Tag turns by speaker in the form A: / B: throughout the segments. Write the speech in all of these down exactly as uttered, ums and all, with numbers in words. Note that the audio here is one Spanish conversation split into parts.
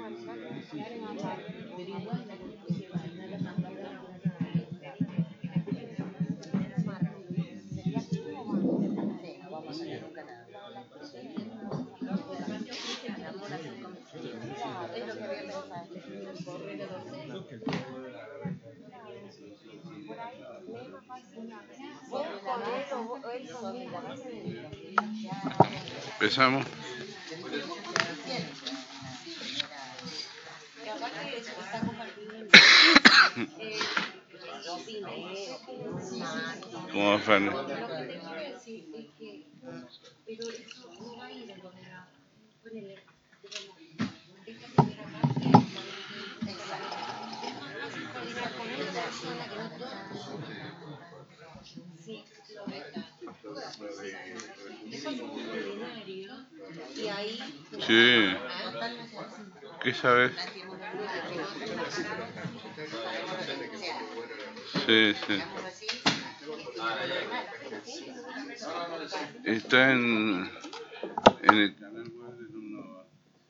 A: Empezamos. ¿Cómo va, Fanny? Sí. ¿Qué sabes? Sí, sí. Está en, en el canal web de Nova.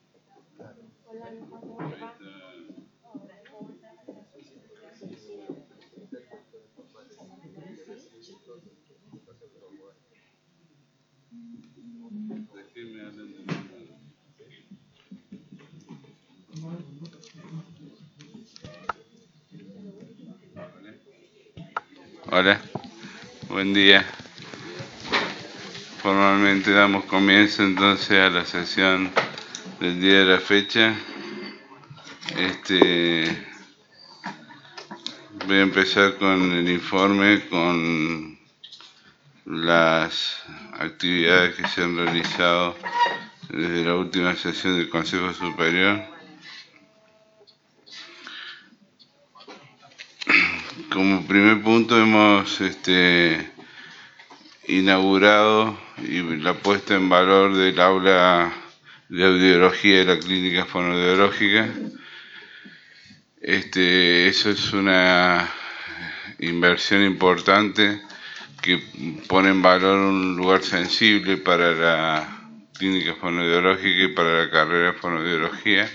A: Hola, buen día. Formalmente damos comienzo entonces a la sesión del día de la fecha. Este, voy a empezar con el informe, con las actividades que se han realizado desde la última sesión del Consejo Superior. Como primer punto hemos este, inaugurado y la puesta en valor del aula de audiología de la clínica fonoaudiológica. Este, eso es una inversión importante que pone en valor un lugar sensible para la clínica fonoaudiológica y para la carrera de fonoaudiología.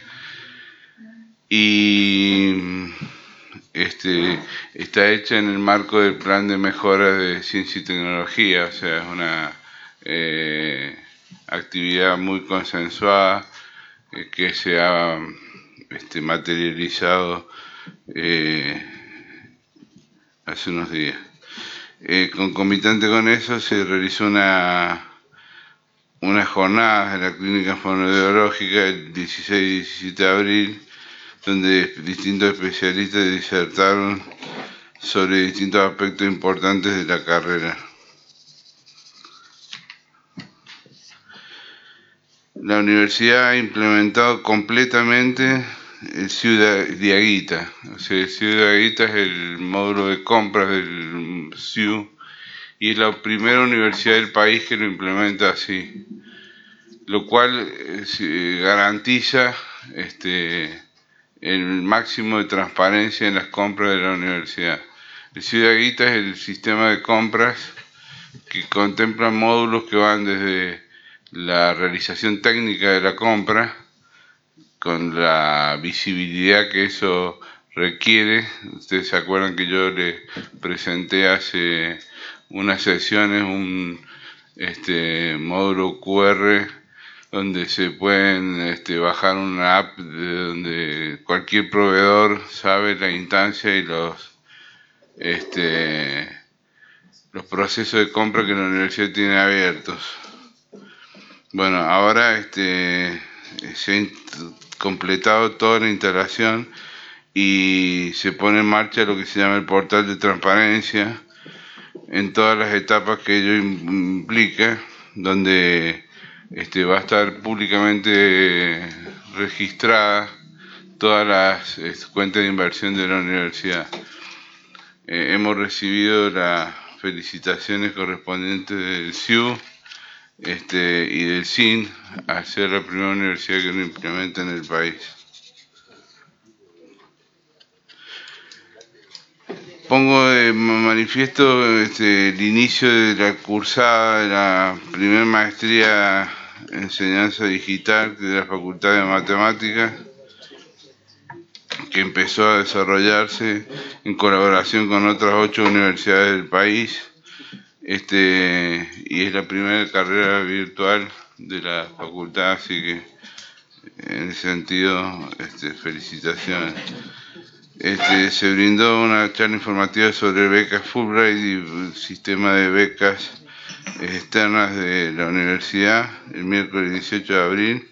A: Y este, está hecha en el marco del plan de mejora de ciencia y tecnología, o sea, es una eh, actividad muy consensuada eh, que se ha este, materializado eh, hace unos días. Eh, concomitante con eso se realizó una, una jornada en la clínica fonoaudiológica el dieciséis y diecisiete de abril, donde distintos especialistas disertaron sobre distintos aspectos importantes de la carrera. La universidad ha implementado completamente el Ciudad Diaguita. O sea, el Ciudad Diaguita es el módulo de compras del C I U y es la primera universidad del país que lo implementa así, lo cual eh, garantiza este, el máximo de transparencia en las compras de la universidad. El Ciudad Diaguita es el sistema de compras que contempla módulos que van desde la realización técnica de la compra, con la visibilidad que eso requiere. Ustedes se acuerdan que yo les presenté hace unas sesiones un este, módulo Q R donde se pueden este, bajar una app de donde cualquier proveedor sabe la instancia y los este, los procesos de compra que la universidad tiene abiertos. Bueno, ahora este, se ha completado toda la instalación y se pone en marcha lo que se llama el portal de transparencia en todas las etapas que ello implica, donde este, va a estar públicamente registrada todas las este, cuentas de inversión de la universidad. Eh, hemos recibido las felicitaciones correspondientes del C I U este, y del C I N al ser la primera universidad que lo implementa en el país. Pongo de manifiesto este, el inicio de la cursada de la primera maestría en enseñanza digital de la Facultad de Matemáticas, que empezó a desarrollarse en colaboración con otras ocho universidades del país, este, y es la primera carrera virtual de la facultad, así que en ese sentido, este, felicitaciones. Este, se brindó una charla informativa sobre becas Fulbright y el sistema de becas externas de la universidad el miércoles dieciocho de abril.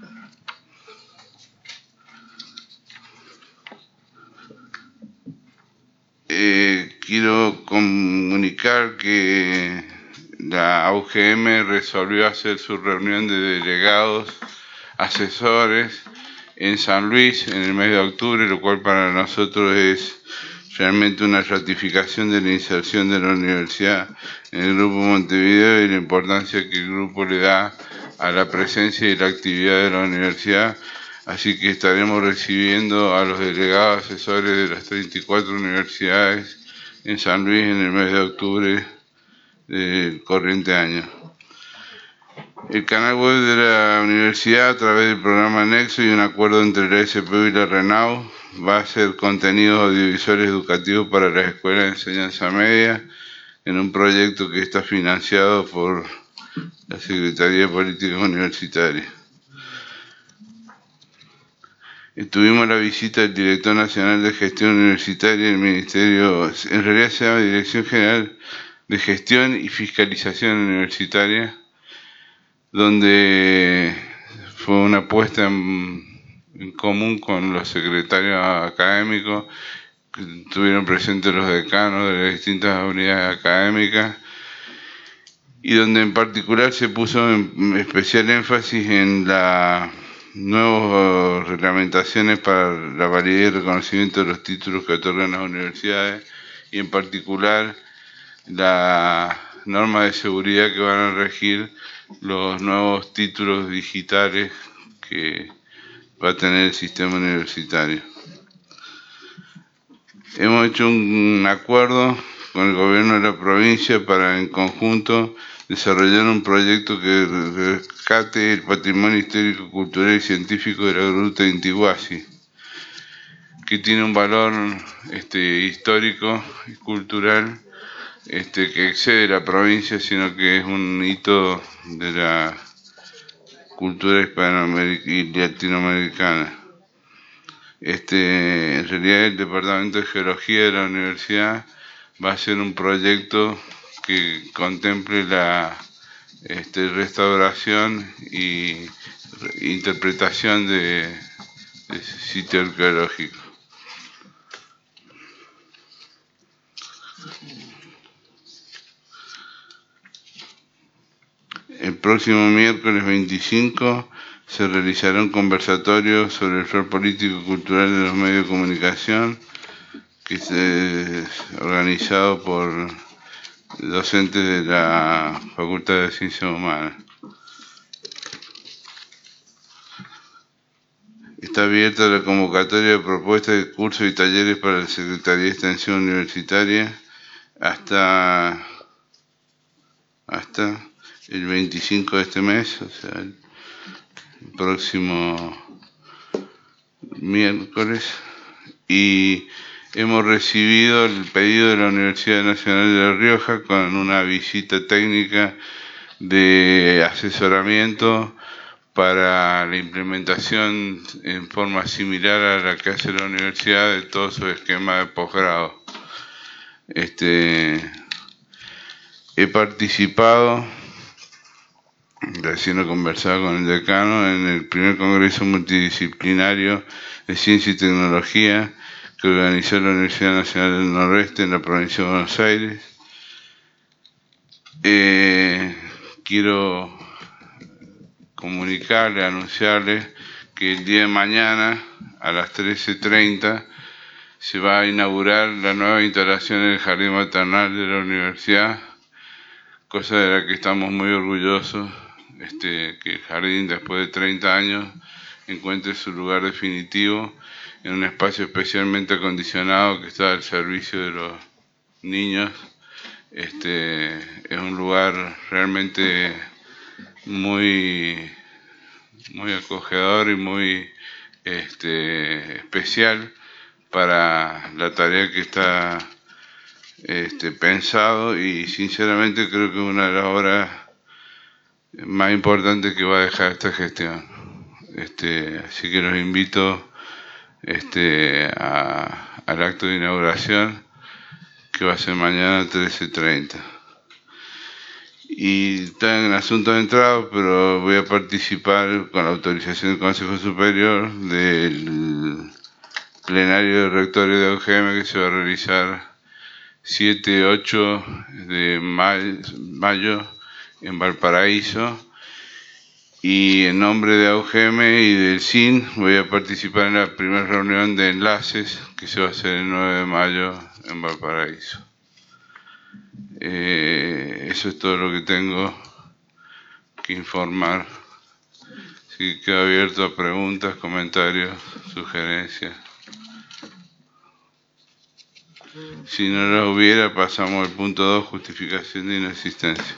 A: Eh, quiero comunicar que la U G M resolvió hacer su reunión de delegados asesores en San Luis en el mes de octubre, lo cual para nosotros es realmente una ratificación de la inserción de la universidad en el Grupo Montevideo y la importancia que el grupo le da a la presencia y la actividad de la universidad. Así que estaremos recibiendo a los delegados asesores de las treinta y cuatro universidades en San Luis en el mes de octubre del corriente año. El canal web de la universidad, a través del programa Nexo y un acuerdo entre la S P U y la RENAU, va a hacer contenidos audiovisuales educativos para las escuelas de enseñanza media en un proyecto que está financiado por la Secretaría de Políticas Universitarias. Tuvimos la visita del Director Nacional de Gestión Universitaria del Ministerio, en realidad se llama Dirección General de Gestión y Fiscalización Universitaria, donde fue una puesta en, en común con los secretarios académicos, que estuvieron presentes los decanos de las distintas unidades académicas, y donde en particular se puso en especial énfasis en la nuevas reglamentaciones para la validez y reconocimiento de los títulos que otorgan las universidades, y en particular la norma de seguridad que van a regir los nuevos títulos digitales que va a tener el sistema universitario. Hemos hecho un acuerdo con el gobierno de la provincia para en conjunto desarrollar un proyecto que rescate el patrimonio histórico, cultural y científico de la Gruta de Intihuasi, que tiene un valor este, histórico y cultural este, que excede la provincia, sino que es un hito de la cultura hispanoamericana y latinoamericana. Este, en realidad el Departamento de Geología de la universidad va a hacer un proyecto que contemple la este, restauración y interpretación de, de ese sitio arqueológico. El próximo miércoles veinticinco se realizará un conversatorio sobre el rol político y cultural de los medios de comunicación, que es organizado por docentes de la Facultad de Ciencias Humanas. Está abierta la convocatoria de propuestas de cursos y talleres para la Secretaría de Extensión Universitaria hasta, hasta el veinticinco de este mes, o sea, el próximo miércoles, y hemos recibido el pedido de la Universidad Nacional de La Rioja con una visita técnica de asesoramiento para la implementación en forma similar a la que hace la universidad de todo su esquema de posgrado. Este, he participado, recién he conversado con el decano, en el primer congreso multidisciplinario de Ciencia y Tecnología que organizó la Universidad Nacional del Noroeste en la provincia de Buenos Aires. Eh, quiero comunicarle, anunciarle que el día de mañana a las trece treinta se va a inaugurar la nueva instalación en el jardín maternal de la universidad, cosa de la que estamos muy orgullosos, este, que el jardín después de treinta años encuentre su lugar definitivo en un espacio especialmente acondicionado que está al servicio de los niños. Este, es un lugar realmente muy, muy acogedor y muy este, especial, para la tarea que está este, pensado, y sinceramente creo que es una de las obras más importantes que va a dejar esta gestión. Este, así que los invito este, a, al acto de inauguración, que va a ser mañana trece treinta. Y está en asunto de entrada, pero voy a participar con la autorización del Consejo Superior del plenario de rectores de A U G E M, que se va a realizar siete y ocho de mayo en Valparaíso. Y en nombre de A U G E M y del S I N voy a participar en la primera reunión de enlaces, que se va a hacer el nueve de mayo en Valparaíso. Eh, eso es todo lo que tengo que informar. Así que quedo abierto a preguntas, comentarios, sugerencias. Si no las hubiera, pasamos al punto dos, justificación de inasistencia.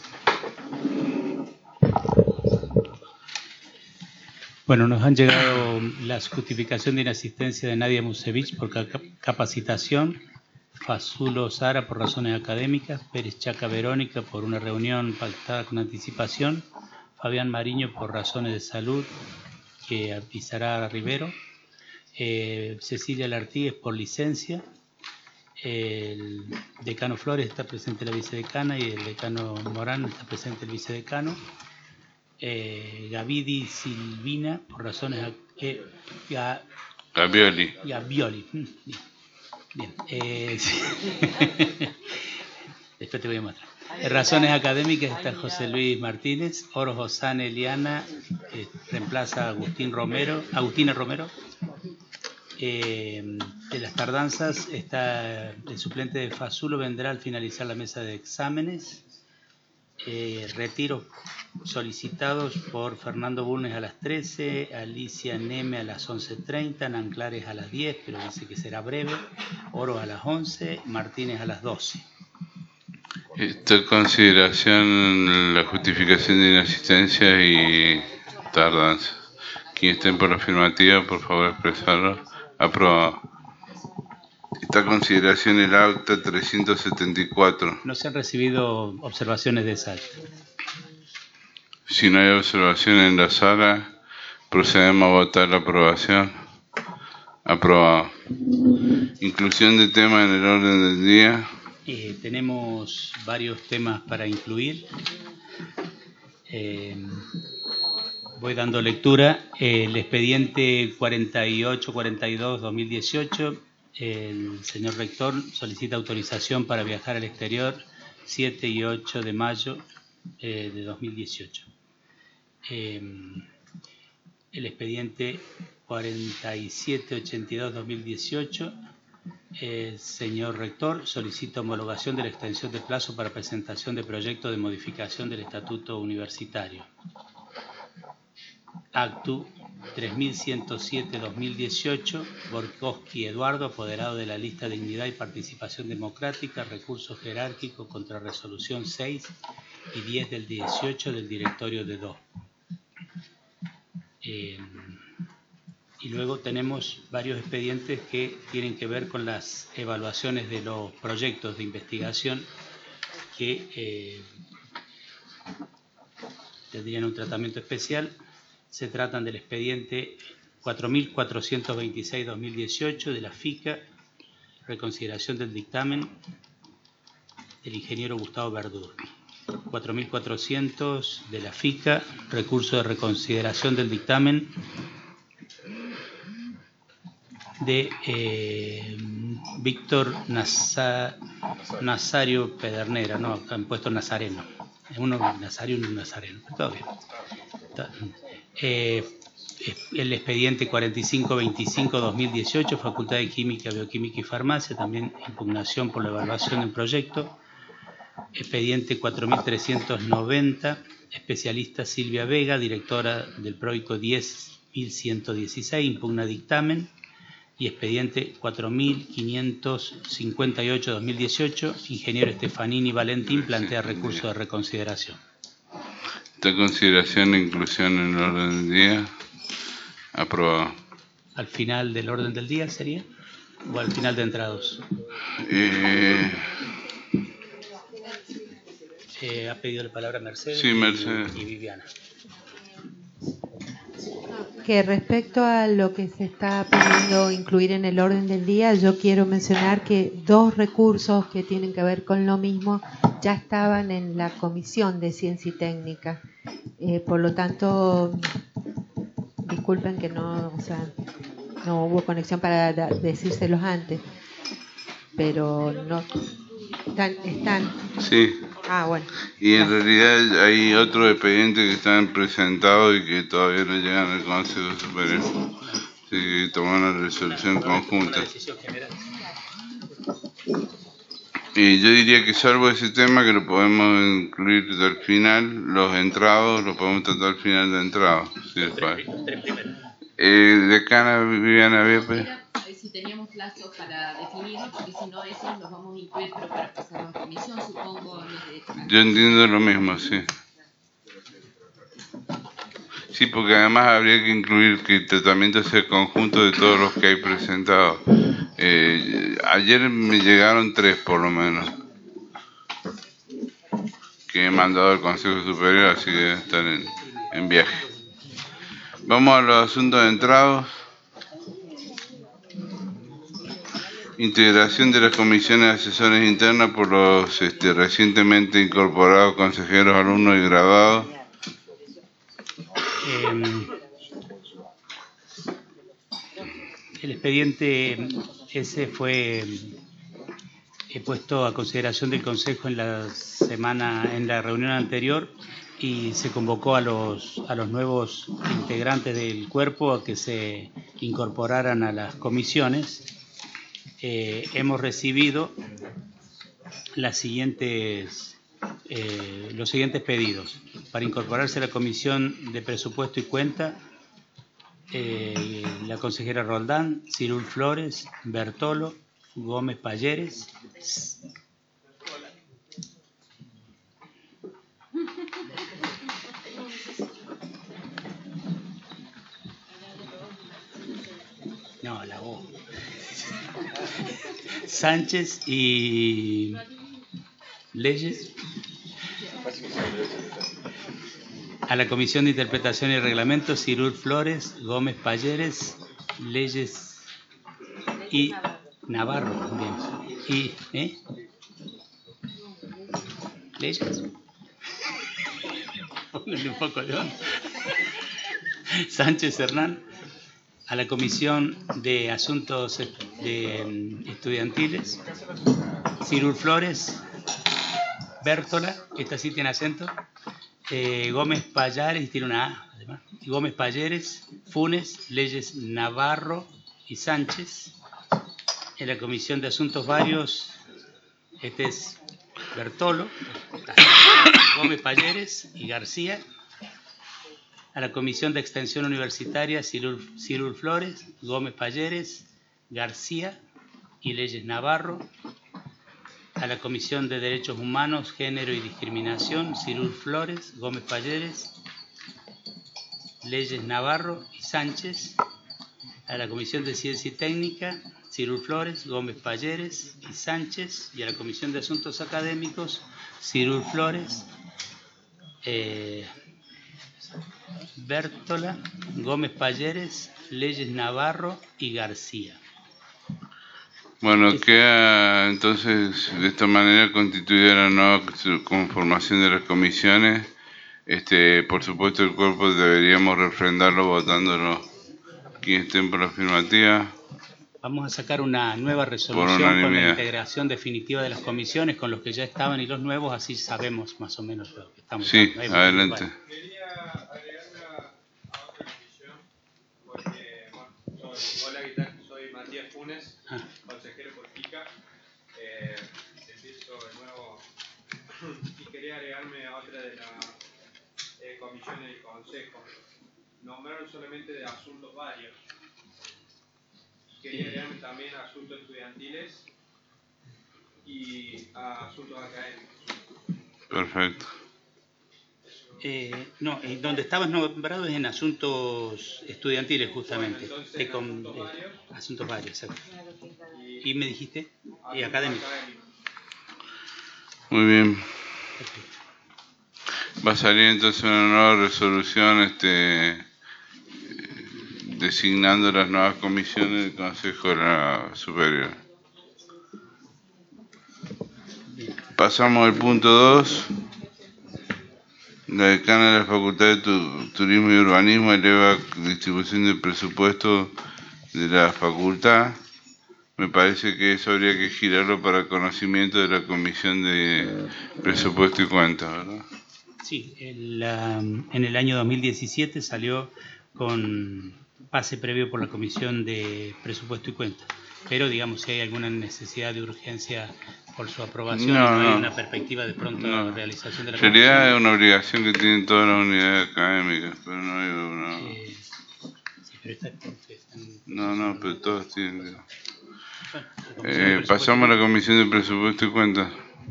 B: Bueno, nos han llegado la justificación de inasistencia de Nadia Musevich por capacitación, Fasulo Sara por razones académicas, Pérez Chaca Verónica por una reunión pactada con anticipación, Fabián Mariño por razones de salud, que avisará a Rivero, eh, Cecilia Lartigues por licencia, el decano Flores está presente la vicedecana y el decano Morán está presente el vicedecano, eh, Gavidi Silvina por razones... Eh, ga,
A: Gavioli.
B: Gavioli. Bien. Bien, eh, sí. Después te voy a mostrar. En razones académicas está José Luis Martínez, Oro Josane Eliana, eh, reemplaza a Agustín Romero, Agustina Romero. Eh, de las tardanzas está el suplente de Fasulo, vendrá al finalizar la mesa de exámenes. Eh, retiros solicitados por Fernando Bulnes a las trece, Alicia Neme a las once treinta, Nanclares a las diez, pero dice que será breve, Oro a las once, Martínez a las doce.
A: Esta consideración, la justificación de inasistencia y tardanza. Quienes estén por la afirmativa, por favor expresarlo. Aprobado. Esta consideración el acta trescientos setenta y cuatro.
B: No se han recibido observaciones de esa acta.
A: Si no hay observación en la sala, procedemos a votar la aprobación. Aprobado. Inclusión de temas en el orden del día.
B: Eh, tenemos varios temas para incluir. Eh, voy dando lectura. El expediente cuarenta y ocho cuarenta y dos guión dos mil dieciocho. El señor rector solicita autorización para viajar al exterior siete y ocho de mayo eh, de dos mil dieciocho. Eh, el expediente cuarenta y siete ochenta y dos guión dos mil dieciocho. El señor rector solicita homologación de la extensión de plazo para presentación de proyecto de modificación del estatuto universitario. Actu tres mil ciento siete guión dos mil dieciocho, Borkowski Eduardo, apoderado de la lista Dignidad y Participación Democrática, recurso jerárquico contra resolución seis y diez del dieciocho del directorio de D O. Eh, y luego tenemos varios expedientes que tienen que ver con las evaluaciones de los proyectos de investigación que eh, tendrían un tratamiento especial. Se tratan del expediente cuatro mil cuatrocientos veintiséis guión dos mil dieciocho de la FICA, reconsideración del dictamen del ingeniero Gustavo Verdur. cuatro mil cuatrocientos de la FICA, recurso de reconsideración del dictamen de eh, Víctor Nasa, Nazario Pedernera, no, han puesto Nazareno. Uno Nazario y uno Nazareno, todo bien. Está, eh, el expediente cuarenta y cinco veinticinco guión dos mil dieciocho, Facultad de Química, Bioquímica y Farmacia, también impugnación por la evaluación del proyecto. Expediente cuatro mil trescientos noventa, especialista Silvia Vega, directora del Proico diez mil ciento dieciséis, impugna dictamen. Y expediente cuatro mil quinientos cincuenta y ocho guión dos mil dieciocho, ingeniero Stefanini Valentín, plantea recurso de reconsideración.
A: Esta consideración e inclusión en el orden del día. Aprobado.
B: Al final del orden del día sería. o al final de entrados?
A: Eh,
B: eh, ha pedido la palabra Mercedes,
A: sí, Mercedes.
B: Y, y Viviana.
C: Que respecto a lo que se está pidiendo incluir en el orden del día, yo quiero mencionar que dos recursos que tienen que ver con lo mismo ya estaban en la Comisión de Ciencia y Técnica. Eh, por lo tanto, disculpen que no, o sea, no hubo conexión para da, decírselos antes, pero no están, están.
A: Sí.
C: Ah, bueno.
A: Y en
C: Gracias.
A: realidad hay otros expedientes que están presentados y que todavía no llegan al Consejo Superior. Así que tomar una resolución conjunta. Y yo diría que salvo ese tema que lo podemos incluir al final, los entrados los podemos tratar al final de entrados. ¿Sí? Eh, decana Viviana Viepe.
D: Si teníamos plazos para definirlo, porque si no, esos los vamos a incluir, pero para pasar a comisión, supongo. Los de...
A: Yo entiendo lo mismo, sí. Sí, porque además habría que incluir que el tratamiento sea el conjunto de todos los que hay presentados. Eh, ayer me llegaron tres, por lo menos, que he mandado al Consejo Superior, así que deben estar en, en viaje. Vamos a los asuntos de entrados. Integración de las comisiones asesores internas por los este, recientemente incorporados consejeros, alumnos y graduados.
B: Eh, el expediente ese fue he puesto a consideración del Consejo en la semana, en la reunión anterior, y se convocó a los a los nuevos integrantes del cuerpo a que se incorporaran a las comisiones. Eh, hemos recibido las siguientes, eh, los siguientes pedidos. Para incorporarse a la Comisión de Presupuesto y Cuenta, eh, la consejera Roldán, Cirul Flores, Bertolo, Gómez Palleres, no, la voz, Sánchez y Leyes. A la Comisión de Interpretación y Reglamento, Cirul Flores, Gómez Palleres, Leyes y Navarro. Bien. Y, ¿eh? Leyes. Pónganle un poco de onda. Sánchez Hernán. A la Comisión de Asuntos de Estudiantiles, Cirul Flores, Bértola, esta sí tiene acento, eh, Gómez Pallares, tiene una A además, y Gómez Palleres, Funes, Leyes Navarro y Sánchez. En la Comisión de Asuntos Varios, este es Bertolo, Gómez Palleres y García. A la Comisión de Extensión Universitaria, Cirul, Cirul Flores, Gómez Palleres, García y Leyes Navarro. A la Comisión de Derechos Humanos, Género y Discriminación, Cirul Flores, Gómez Palleres, Leyes Navarro y Sánchez. A la Comisión de Ciencia y Técnica, Cirul Flores, Gómez Palleres y Sánchez. Y a la Comisión de Asuntos Académicos, Cirul Flores, eh, Bértola, Gómez Palleres, Leyes Navarro y García.
A: Bueno, queda entonces de esta manera constituida la nueva conformación de las comisiones. Este, por supuesto, el cuerpo deberíamos refrendarlo votándolo quienes estén por la afirmativa.
B: Vamos a sacar una nueva resolución con la integración definitiva de las comisiones con los que ya estaban y los nuevos, así sabemos más o menos lo que estamos
A: Sí,
B: hablando.
A: adelante.
E: Hola, ¿qué tal? Soy Matías Funes, ah. consejero por P I C A. Eh, empiezo de nuevo y quería agregarme a otra de las eh, comisiones del Consejo. Nombraron solamente de asuntos varios. Quería agregarme también a asuntos estudiantiles y a asuntos académicos.
A: Perfecto.
B: Eh, no, eh, donde estabas nombrado es en asuntos estudiantiles, justamente.
E: Bueno, entonces,
B: de con,
E: asuntos
B: eh,
E: varios.
B: asuntos varios, exacto. Y me dijiste, y académico.
A: Muy bien.
B: Perfecto.
A: Va a salir entonces una nueva resolución este, designando las nuevas comisiones del Consejo de la Superior. Pasamos al punto dos. La decana de la Facultad de tu Turismo y Urbanismo eleva distribución del presupuesto de la facultad. Me parece que eso habría que girarlo para conocimiento de la Comisión de Presupuesto y Cuentas, ¿verdad?
B: Sí, el, um, en el año dos mil diecisiete salió con pase previo por la Comisión de Presupuesto y Cuentas, pero digamos si hay alguna necesidad de urgencia por su aprobación,
A: No,
B: no, no hay
A: no.
B: una perspectiva de pronta
A: No.
B: realización de la
A: En realidad
B: comisión.
A: es una obligación que tienen todas las unidades académicas, pero no hay una...
B: Eh, sí, pero esta, esta en-
A: No, no, pero todos tienen...
B: Bueno, la Comisión de
A: Eh,
B: Presupuesto
A: pasamos a
B: y
A: la Comisión de Presupuesto y Cuentas.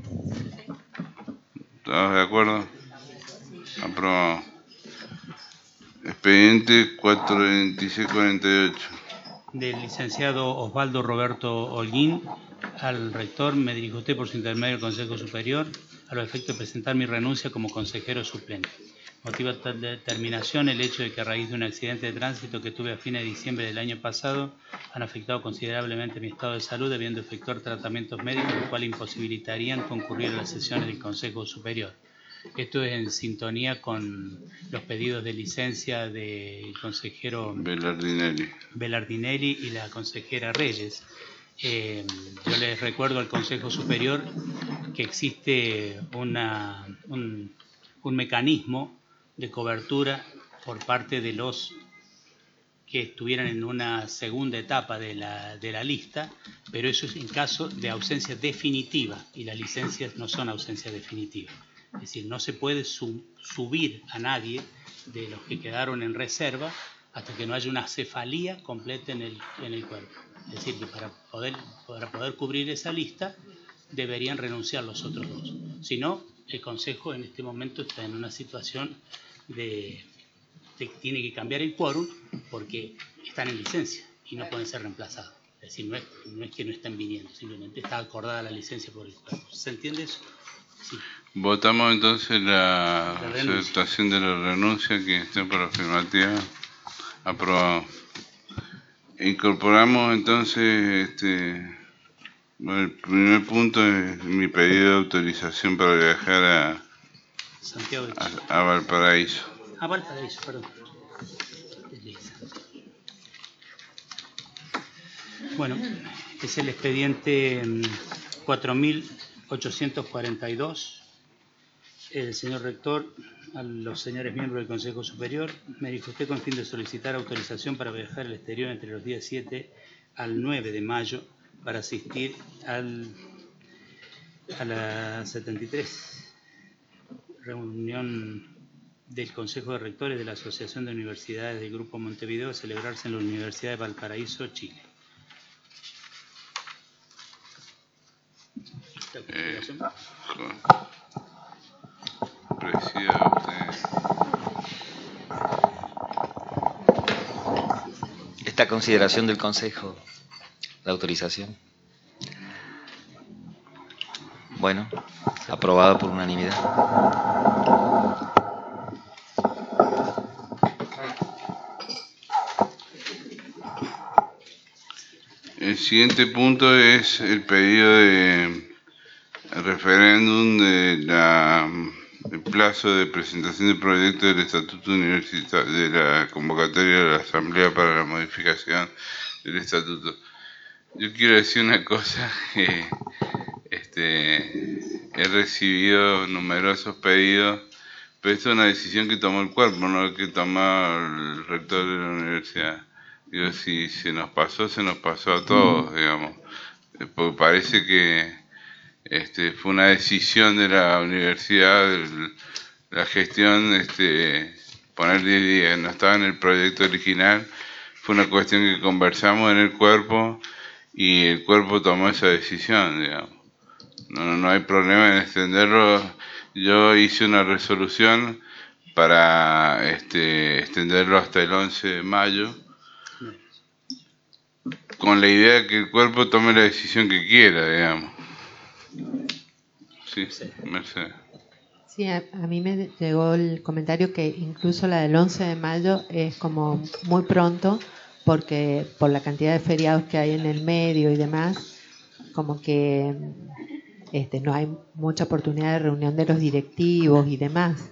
A: ¿Estás de acuerdo? Aprobado. Expediente cuatrocientos veintiséis cuarenta y ocho.
B: del licenciado Osvaldo Roberto Holguín al rector, me dirijo a usted por su intermedio del Consejo Superior a los efectos de presentar mi renuncia como consejero suplente. Motiva tal determinación el hecho de que a raíz de un accidente de tránsito que tuve a fines de diciembre del año pasado han afectado considerablemente mi estado de salud, debiendo efectuar tratamientos médicos los cuales imposibilitarían concurrir a las sesiones del Consejo Superior. Esto es en sintonía con los pedidos de licencia del consejero
A: Belardinelli.
B: Belardinelli y la consejera Reyes. Eh, yo les recuerdo al Consejo Superior que existe una, un, un mecanismo de cobertura por parte de los que estuvieran en una segunda etapa de la, de la lista, pero eso es en caso de ausencia definitiva y las licencias no son ausencia definitiva. Es decir, no se puede sub, subir a nadie de los que quedaron en reserva hasta que no haya una cefalía completa en el, en el cuerpo. Es decir, que para poder, para poder cubrir esa lista deberían renunciar los otros dos. Si no, el Consejo en este momento está en una situación de, de que tiene que cambiar el quórum porque están en licencia y no pueden ser reemplazados. Es decir, no es, no es que no estén viniendo, simplemente está acordada la licencia por el cuerpo. ¿Se entiende eso? Sí.
A: Votamos entonces la,
B: La renuncia.
A: aceptación de la renuncia. Quien esté por afirmativa, aprobado. Incorporamos entonces, este, bueno, el primer punto es mi pedido de autorización para viajar a,
B: Santiago de Chile.
A: a, a Valparaíso.
B: Ah, Valparaíso, perdón. Bueno, es el expediente cuatro mil ochocientos cuarenta y dos. El señor rector, a los señores miembros del Consejo Superior, me dijo usted con fin de solicitar autorización para viajar al exterior entre los días siete al nueve de mayo para asistir al, a la setenta y tres reunión del Consejo de Rectores de la Asociación de Universidades del Grupo Montevideo a celebrarse en la Universidad de Valparaíso, Chile.
A: Eh, presida usted.
F: Esta consideración del Consejo, la autorización. Bueno, aprobada por unanimidad.
A: El siguiente punto es el pedido de referéndum de la el plazo de presentación del proyecto del Estatuto Universitario, de la convocatoria de la Asamblea para la modificación del Estatuto. Yo quiero decir una cosa, que este, he recibido numerosos pedidos, pero esto es una decisión que tomó el cuerpo, no que tomó el rector de la universidad. Digo, si se nos pasó, se nos pasó a todos, digamos, porque parece que Este, fue una decisión de la universidad, de la gestión, este, poner diez días, no estaba en el proyecto original, fue una cuestión que conversamos en el cuerpo y el cuerpo tomó esa decisión, digamos. No, no hay problema en extenderlo. Yo hice una resolución para este, extenderlo hasta el once de mayo, con la idea de que el cuerpo tome la decisión que quiera, digamos. Sí, Mercedes.
C: Sí, a, a mí me llegó el comentario que incluso la del once de mayo es como muy pronto, porque por la cantidad de feriados que hay en el medio y demás, como que este, no hay mucha oportunidad de reunión de los directivos y demás.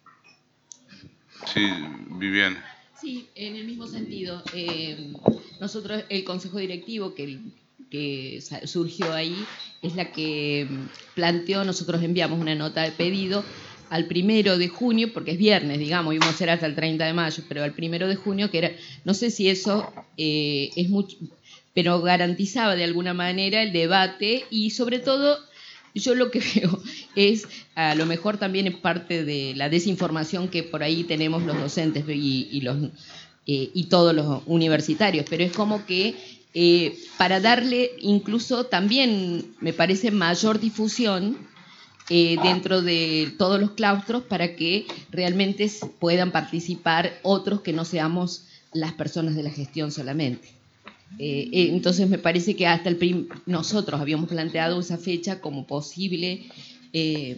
A: Sí, Viviana.
D: Sí, en el mismo sentido. Eh, nosotros, el Consejo Directivo que, que surgió ahí, es la que planteó, nosotros enviamos una nota de pedido al primero de junio, porque es viernes, digamos, íbamos a ser hasta el treinta de mayo, pero al primero de junio, que era, no sé si eso eh, es mucho, pero garantizaba de alguna manera el debate y sobre todo, yo lo que veo es, a lo mejor también es parte de la desinformación que por ahí tenemos los docentes y, y, los, eh, y todos los universitarios, pero es como que eh, para darle incluso también, me parece, mayor difusión eh, dentro de todos los claustros para que realmente puedan participar otros que no seamos las personas de la gestión solamente. Eh, eh, entonces me parece que hasta el prim nosotros habíamos planteado esa fecha como posible eh,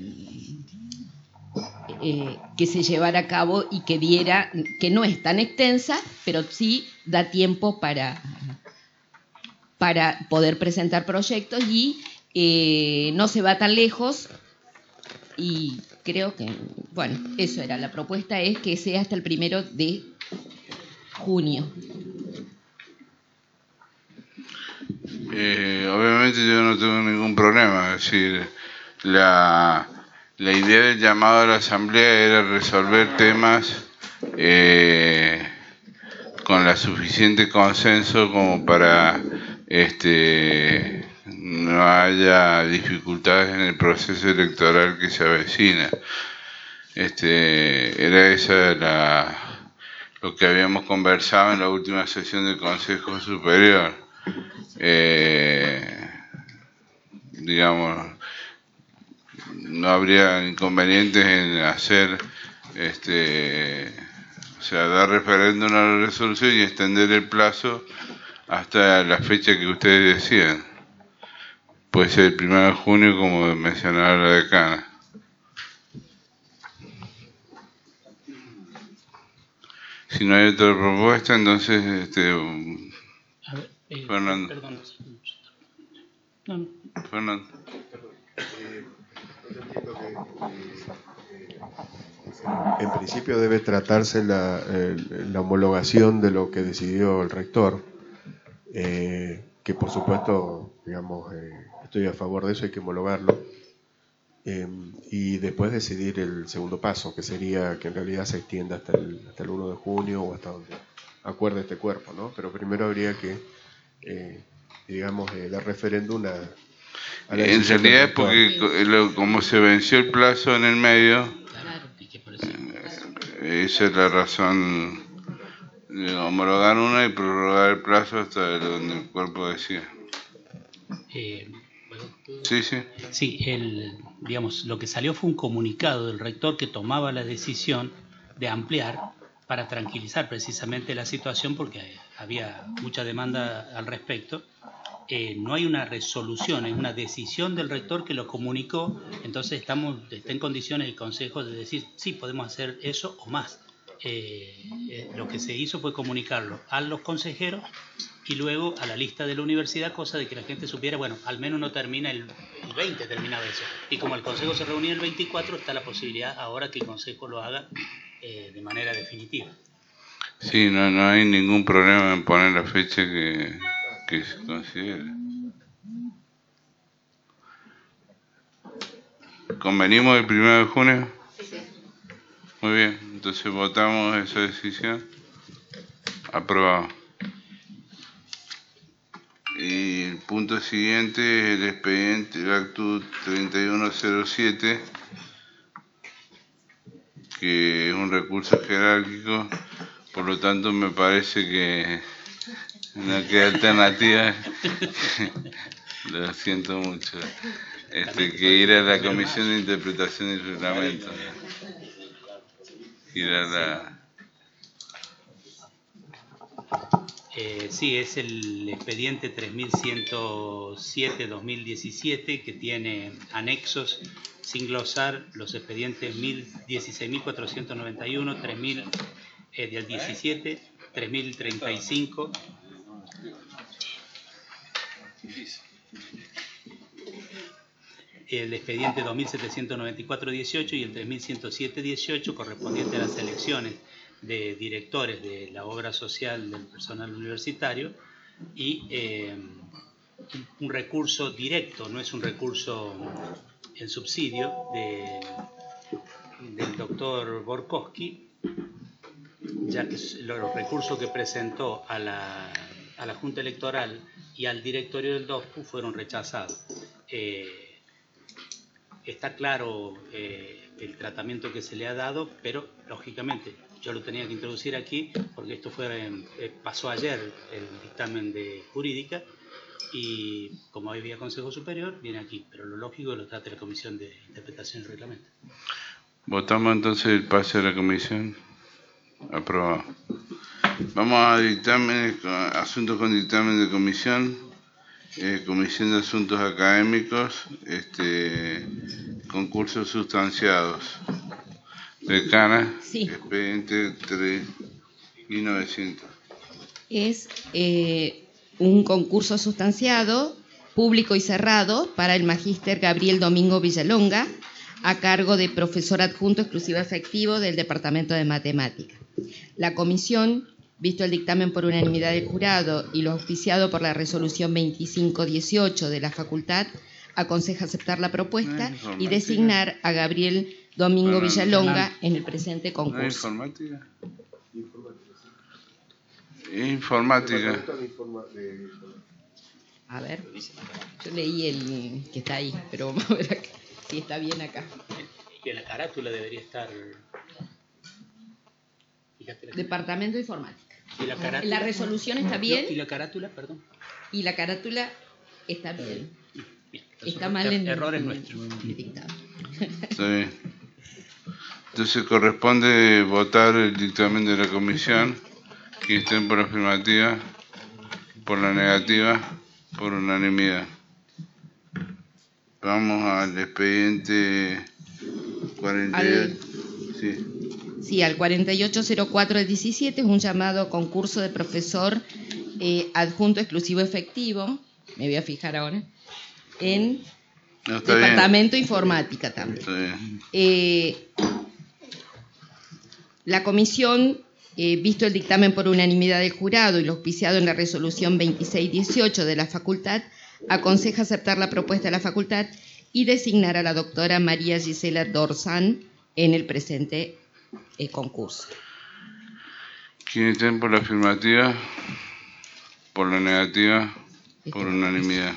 D: eh, que se llevara a cabo y que diera, que no es tan extensa, pero sí da tiempo para, para poder presentar proyectos y eh, no se va tan lejos y creo que, bueno, eso era, la propuesta es que sea hasta el primero de junio.
A: Eh, obviamente yo no tengo ningún problema, es decir, la, la idea del llamado a la asamblea era resolver temas eh, con la suficiente consenso como para este no haya dificultades en el proceso electoral que se avecina. Este, era esa la, lo que habíamos conversado en la última sesión del Consejo Superior. Eh, digamos, no habría inconvenientes en hacer, este, o sea, dar referéndum a la resolución y extender el plazo hasta la fecha que ustedes decían. Puede ser el primero de junio, como mencionaba la decana. Si no hay otra propuesta, entonces, este,
B: A ver, eh,
A: Fernando.
B: Perdón. No, no.
A: Fernando.
G: Eh, yo entiendo que eh, en principio debe tratarse la, eh, la homologación de lo que decidió el rector, eh, que por supuesto, digamos, eh, estoy a favor de eso, hay que homologarlo, eh, y después decidir el segundo paso, que sería que en realidad se extienda hasta el, hasta el uno de junio o hasta donde acuerde este cuerpo, ¿no? Pero primero habría que, eh, digamos, eh, dar referéndum a...
A: En realidad es porque lo, como se venció el plazo en el medio, eh, esa es la razón de homologar una y prorrogar el plazo hasta donde el cuerpo decía.
B: Eh,
A: Sí, sí.
B: Sí, el, digamos, lo que salió fue un comunicado del rector que tomaba la decisión de ampliar para tranquilizar precisamente la situación porque había mucha demanda al respecto. Eh, no hay una resolución, es una decisión del rector que lo comunicó, entonces estamos, está en condiciones el Consejo de decir, sí, podemos hacer eso o más. Eh, eh, lo que se hizo fue comunicarlo a los consejeros y luego a la lista de la universidad, cosa de que la gente supiera, bueno, al menos no termina el, el veinte, terminaba eso. Y como el Consejo se reunía el veinticuatro, está la posibilidad ahora que el Consejo lo haga eh, de manera definitiva.
A: Sí, no, no hay ningún problema en poner la fecha que... que se considere. ¿Convenimos el primero de junio? Muy bien, entonces votamos esa decisión. Aprobado. Y el punto siguiente es el expediente del acto treinta y uno cero siete, que es un recurso jerárquico, por lo tanto me parece que no queda alternativa, lo siento mucho, este, que ir a la Comisión de Interpretación del Reglamento. girar la...
B: Eh, sí, es el expediente tres mil ciento siete barra dos mil diecisiete que tiene anexos sin glosar los expedientes dieciséis mil cuatrocientos noventa y uno, tres mil eh, del diecisiete, tres mil treinta y cinco. El expediente dos mil setecientos noventa y cuatro barra dieciocho y el tres mil ciento siete barra dieciocho correspondiente a las elecciones de directores de la obra social del personal universitario y eh, un recurso directo, no es un recurso en subsidio de, del doctor Borkowski, ya que los recursos que presentó a la, a la Junta Electoral y al directorio del D O F P U fueron rechazados. Eh, está claro eh, el tratamiento que se le ha dado, pero lógicamente yo lo tenía que introducir aquí porque esto fue eh, pasó ayer el dictamen de jurídica y como había Consejo Superior viene aquí, pero lo lógico es lo trata la Comisión de Interpretación y Reglamento.
A: Votamos entonces el pase a la comisión. Aprobado. Vamos a dictámenes, asuntos con dictamen de comisión. Eh, comisión de Asuntos Académicos, este, concursos sustanciados. Decana,
D: sí.
A: Expediente tres mil novecientos.
D: Es eh, un concurso sustanciado, público y cerrado, para el magíster Gabriel Domingo Villalonga, a cargo de profesor adjunto exclusivo efectivo del Departamento de Matemática. La comisión, visto el dictamen por unanimidad del jurado y lo auspiciado por la resolución veinticinco dieciocho de la facultad, aconseja aceptar la propuesta y designar a Gabriel Domingo Villalonga en el presente concurso.
A: ¿No es informática? Informática.
D: A ver, yo leí el que está ahí, pero vamos a ver acá, si está bien acá.
B: Y en la carátula debería estar...
D: Departamento de Informática.
B: ¿Y la carátula?
D: La resolución está bien.
B: ¿Y la carátula, perdón?
D: Y la carátula está bien.
B: Bien,
D: Está mal en
B: errores
D: en
B: nuestros.
D: el dictado.
A: Está bien. Entonces corresponde votar el dictamen de la comisión. Quien estén por afirmativa, por la negativa, por unanimidad. Vamos al expediente cuarenta y ocho.
D: Al...
A: Sí.
D: Sí, al cuarenta y ocho cero cuatro del diecisiete es un llamado a concurso de profesor eh, adjunto exclusivo efectivo, me voy a fijar ahora, en
A: No, está
D: Departamento
A: bien.
D: Informática también.
A: Está bien.
D: Eh, la comisión, eh, visto el dictamen por unanimidad del jurado y lo auspiciado en la resolución veintiséis dieciocho de la facultad, aconseja aceptar la propuesta de la facultad y designar a la doctora María Gisela Dorzán en el presente eh, concurso.
A: Quien estén por la afirmativa, por la negativa, por unanimidad.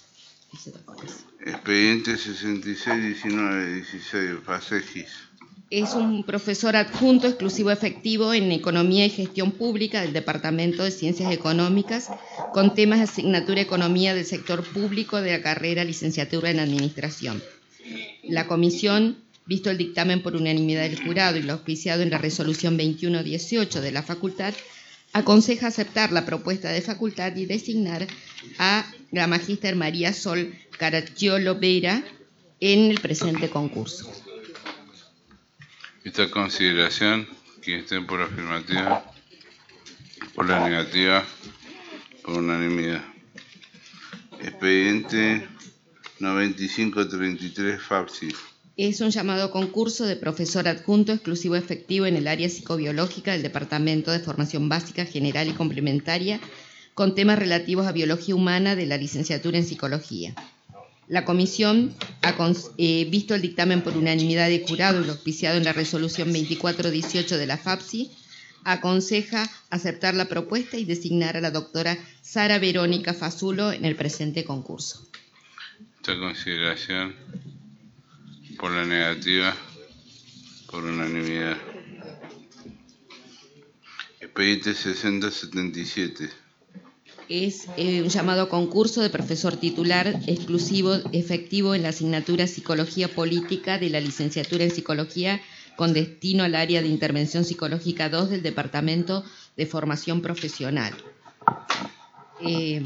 A: Expediente sesenta y seis diecinueve dieciséis, Pasegis.
D: Es un profesor adjunto exclusivo efectivo en Economía y Gestión Pública del Departamento de Ciencias Económicas, con temas de asignatura Economía del sector público de la carrera Licenciatura en Administración. La comisión, visto el dictamen por unanimidad del jurado y lo auspiciado en la resolución veintiuno dieciocho de la facultad, aconseja aceptar la propuesta de facultad y designar a la magíster María Sol Caracciolo Vera en el presente concurso.
A: Esta consideración, quien estén por afirmativa, por la negativa, por unanimidad. Expediente noventa y cinco treinta y tres, FAPSI.
D: Es un llamado concurso de profesor adjunto exclusivo efectivo en el área psicobiológica del Departamento de Formación Básica, General y Complementaria, con temas relativos a biología humana de la licenciatura en Psicología. La comisión, ha eh, visto el dictamen por unanimidad de jurado y lo auspiciado en la resolución veinticuatro dieciocho de la FAPSI, aconseja aceptar la propuesta y designar a la doctora Sara Verónica Fazulo en el presente concurso.
A: Esta consideración, por la negativa, por unanimidad. Expediente sesenta setenta y siete.
D: Es eh, un llamado concurso de profesor titular exclusivo efectivo en la asignatura Psicología Política de la licenciatura en Psicología con destino al área de intervención psicológica dos del Departamento de Formación Profesional. Eh,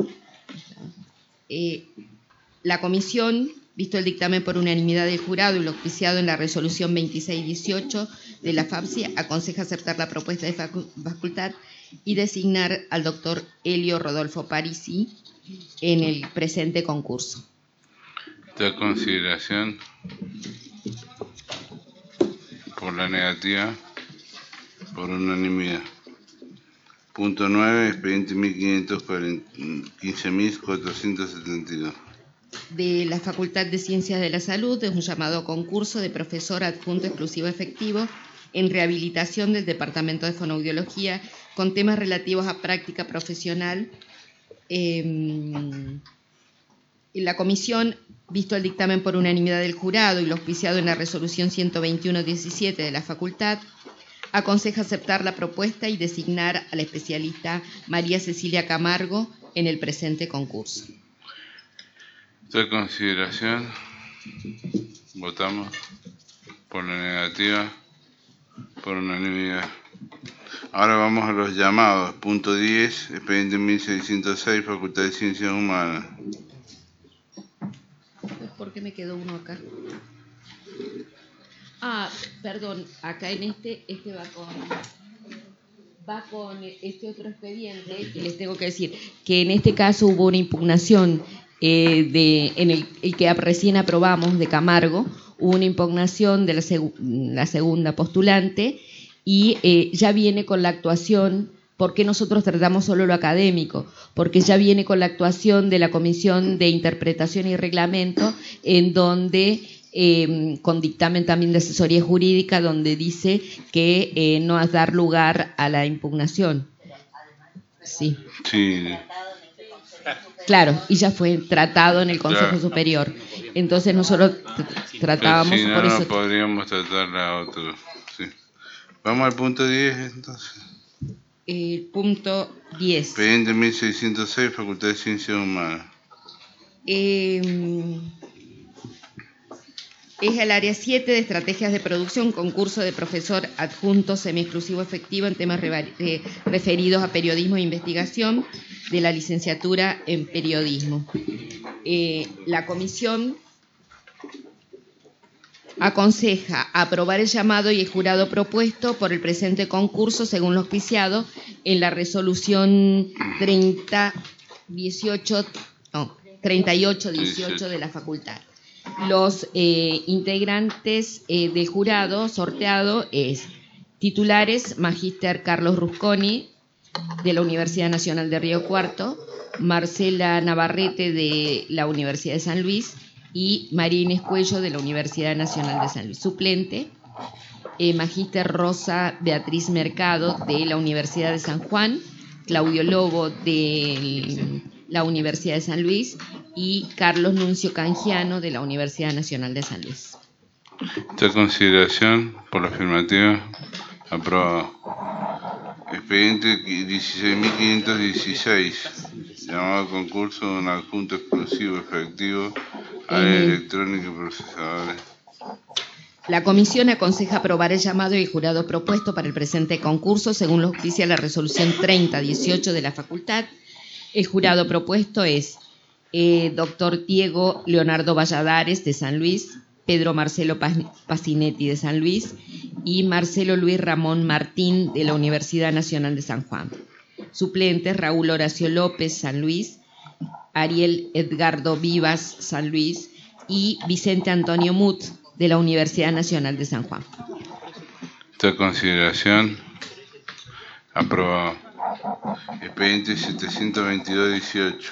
D: eh, la comisión, visto el dictamen por unanimidad del jurado y lo auspiciado en la resolución veintiséis dieciocho de la FAPSI, aconseja aceptar la propuesta de facu- facultad y designar al doctor Helio Rodolfo Parisi en el presente concurso.
A: De consideración por la negativa, por unanimidad. Punto nueve, expediente mil quinientos quince mil cuatrocientos setenta y dos.
D: De la Facultad de Ciencias de la Salud, es un llamado concurso de profesor adjunto exclusivo efectivo en rehabilitación del Departamento de Fonoaudiología con temas relativos a práctica profesional. Eh, la comisión, visto el dictamen por unanimidad del jurado y lo auspiciado en la resolución ciento veintiuno diecisiete de la facultad, aconseja aceptar la propuesta y designar a la especialista María Cecilia Camargo en el presente concurso.
A: De consideración, votamos por la negativa, por unanimidad. Ahora vamos a los llamados. Punto diez, expediente mil seiscientos seis, Facultad de Ciencias Humanas.
D: ¿Por qué me quedó uno acá? Ah, perdón, acá en este, este va con, va con este otro expediente, y les tengo que decir que en este caso hubo una impugnación eh, de, en el, el que recién aprobamos de Camargo, hubo una impugnación de la, seg la segunda postulante y eh, ya viene con la actuación. ¿Por qué nosotros tratamos solo lo académico? Porque ya viene con la actuación de la Comisión de Interpretación y Reglamento, en donde, eh, con dictamen también de asesoría jurídica, donde dice que eh, no es dar lugar a la impugnación. Sí.
A: Sí.
D: Claro, y ya fue tratado en el Consejo
A: Claro.
D: Superior. Entonces nosotros tr tratábamos
A: Pero si no,
D: por eso.
A: no podríamos tratar la otra. Sí. Vamos al punto diez entonces.
D: El punto diez.
A: Expediente mil seiscientos seis, Facultad de Ciencias Humanas.
D: Eh, es el área siete de estrategias de producción, concurso de profesor adjunto semi-exclusivo efectivo en temas eh, referidos a periodismo e investigación de la licenciatura en periodismo. Eh, la comisión aconseja aprobar el llamado y el jurado propuesto por el presente concurso según lo auspiciado en la resolución treinta dieciocho, no, treinta y ocho dieciocho de la facultad. Los eh, integrantes eh, del jurado sorteado es titulares: Magíster Carlos Rusconi de la Universidad Nacional de Río Cuarto, Marcela Navarrete de la Universidad de San Luis y María Inés Cuello de la Universidad Nacional de San Luis. Suplente, eh, Magíster Rosa Beatriz Mercado de la Universidad de San Juan, Claudio Lobo de la Universidad de San Luis y Carlos Nuncio Canjiano de la Universidad Nacional de San Luis.
A: Esta consideración por la afirmativa, aprobado. Expediente dieciséis mil quinientos dieciséis, llamado concurso de un adjunto exclusivo efectivo, área
D: Eh.
A: electrónica y procesadores.
D: La comisión aconseja aprobar el llamado y el jurado propuesto para el presente concurso según lo auspicia la resolución treinta dieciocho de la facultad. El jurado propuesto es eh, doctor Diego Leonardo Valladares de San Luis, Pedro Marcelo Pacinetti de San Luis y Marcelo Luis Ramón Martín de la Universidad Nacional de San Juan. Suplentes: Raúl Horacio López, San Luis, Ariel Edgardo Vivas, San Luis y Vicente Antonio Mut de la Universidad Nacional de San Juan.
A: Esta consideración, aprobado. Expediente setecientos veintidós dieciocho.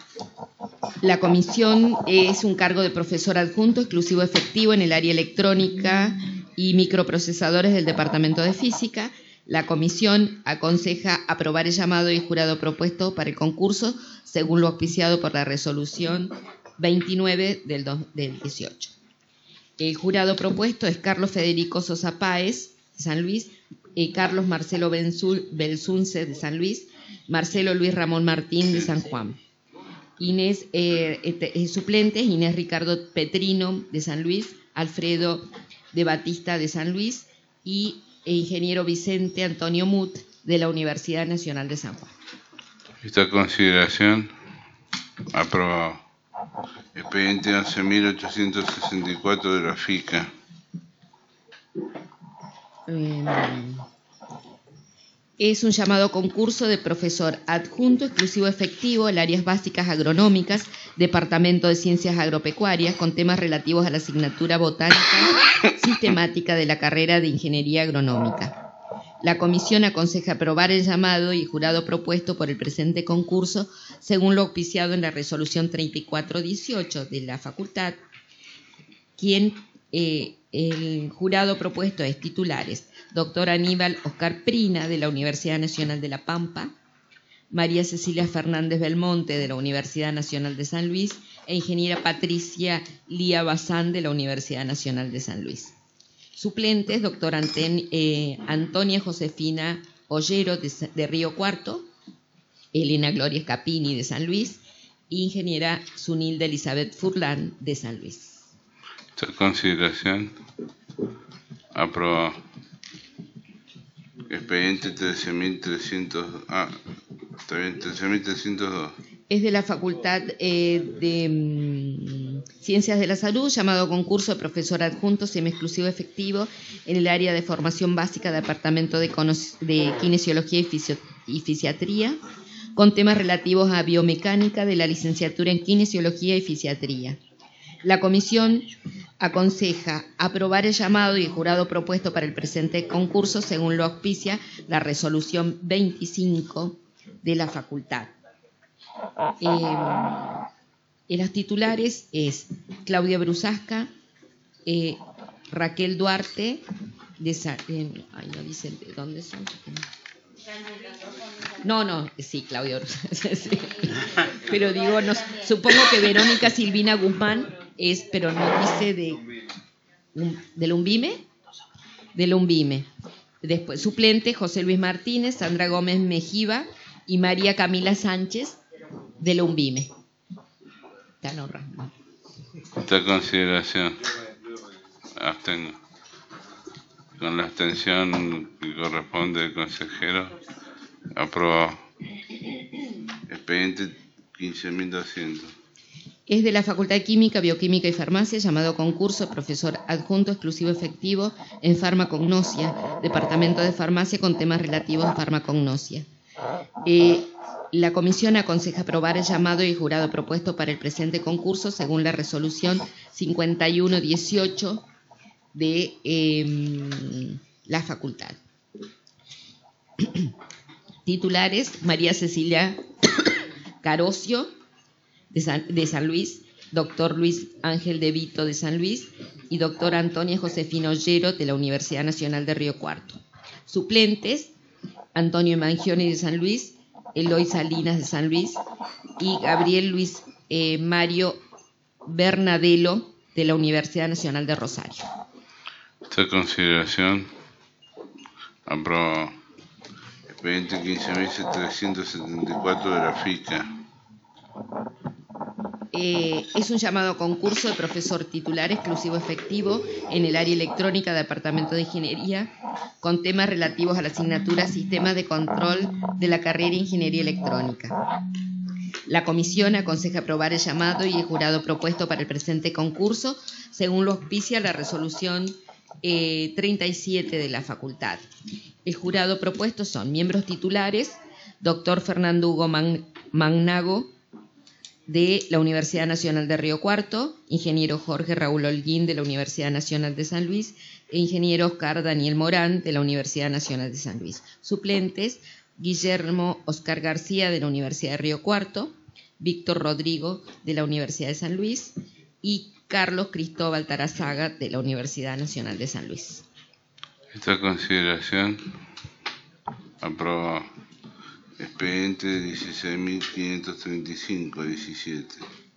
D: La comisión es un cargo de profesor adjunto exclusivo efectivo en el área electrónica y microprocesadores del Departamento de Física. La comisión aconseja aprobar el llamado y el jurado propuesto para el concurso según lo auspiciado por la resolución veintinueve del, del dieciocho. El jurado propuesto es Carlos Federico Sosa Páez de San Luis, eh, Carlos Marcelo Belsunce de San Luis, Marcelo Luis Ramón Martín de San Juan. Inés, eh, eh, suplentes: Inés Ricardo Petrino de San Luis, Alfredo de Batista de San Luis y e ingeniero Vicente Antonio Mut de la Universidad Nacional de San Juan.
A: Esta consideración, aprobado. Expediente once mil ochocientos sesenta y cuatro de la FICA.
D: Eh, es un llamado concurso de profesor adjunto exclusivo efectivo al áreas básicas agronómicas, Departamento de Ciencias Agropecuarias, con temas relativos a la asignatura botánica sistemática de la carrera de Ingeniería Agronómica. La comisión aconseja aprobar el llamado y jurado propuesto por el presente concurso, según lo auspiciado en la resolución treinta y cuatro dieciocho de la facultad, quien eh, el jurado propuesto es titulares: doctor Aníbal Oscar Prina, de la Universidad Nacional de La Pampa, María Cecilia Fernández Belmonte, de la Universidad Nacional de San Luis, e ingeniera Patricia Lía Bazán, de la Universidad Nacional de San Luis. Suplentes: doctor Anten, eh, Antonia Josefina Ollero, de, de Río Cuarto, Elena Gloria Scapini, de San Luis, e ingeniera Zunilda Elizabeth Furlan, de San Luis.
A: Esta consideración, aprobado. Expediente trece mil trescientos, ah, está bien, trece mil trescientos dos.
D: Es de la Facultad eh, de mm, Ciencias de la Salud, llamado concurso de profesor adjunto semi-exclusivo efectivo en el área de formación básica de Departamento de, de Kinesiología y, Fisio y Fisiatría, con temas relativos a biomecánica de la licenciatura en Kinesiología y Fisiatría. La comisión aconseja aprobar el llamado y el jurado propuesto para el presente concurso, según lo auspicia la resolución veinticinco de la facultad. Eh, en las titulares es Claudia Brusasca, eh, Raquel Duarte, de Sa eh, ay, no dice de dónde son. No, no, sí, Claudia Brusasca, sí. Pero digo, no, supongo que Verónica Silvina Guzmán es, pero no dice de, del UNVIME, del UNVIME. Después, suplente, José Luis Martínez, Sandra Gómez Mejiva y María Camila Sánchez, de la UNVIME.
A: Esta consideración, abstengo. Con la abstención que corresponde al consejero, aprobado. Expediente quince mil doscientos.
D: Es de la Facultad de Química, Bioquímica y Farmacia, llamado concurso de profesor adjunto exclusivo efectivo en farmacognosia, Departamento de Farmacia, con temas relativos a farmacognosia. Eh, la comisión aconseja aprobar el llamado y jurado propuesto para el presente concurso, según la resolución cincuenta y uno dieciocho de eh, la facultad. Titulares: María Cecilia Carocio, de San, de San Luis, doctor Luis Ángel de Vito, de San Luis, y doctor Antonia Josefina Ollero, de la Universidad Nacional de Río Cuarto. Suplentes: Antonio Mangione, de San Luis, Eloy Salinas, de San Luis, y Gabriel Luis eh, Mario Bernadelo, de la Universidad Nacional de Rosario.
A: Esta consideración, aprobado. Expediente quince mil trescientos setenta y cuatro de la FICA.
D: Eh, es un llamado concurso de profesor titular exclusivo efectivo en el área electrónica del Departamento de Ingeniería, con temas relativos a la asignatura Sistemas de Control de la carrera de Ingeniería Electrónica. La comisión aconseja aprobar el llamado y el jurado propuesto para el presente concurso, según lo auspicia la resolución eh, treinta y siete de la facultad. El jurado propuesto son miembros titulares: doctor Fernando Hugo Magnago, de la Universidad Nacional de Río Cuarto, ingeniero Jorge Raúl Holguín, de la Universidad Nacional de San Luis, e ingeniero Oscar Daniel Morán, de la Universidad Nacional de San Luis. Suplentes: Guillermo Oscar García, de la Universidad de Río Cuarto, Víctor Rodrigo, de la Universidad de San Luis, y Carlos Cristóbal Tarazaga, de la Universidad Nacional de San Luis.
A: Esta consideración, aprobado. Expediente dieciséis mil quinientos treinta y cinco, diecisiete.